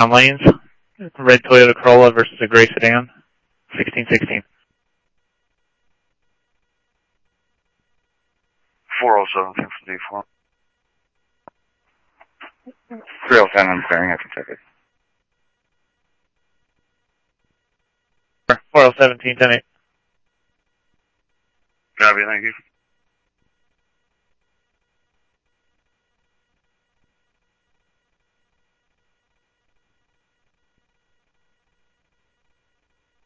Down lanes. Red Toyota Corolla versus a gray sedan. 1616. 4017 from D4. 307, I'm clearing, I can check it. 4017, 10-8. Copy, thank you.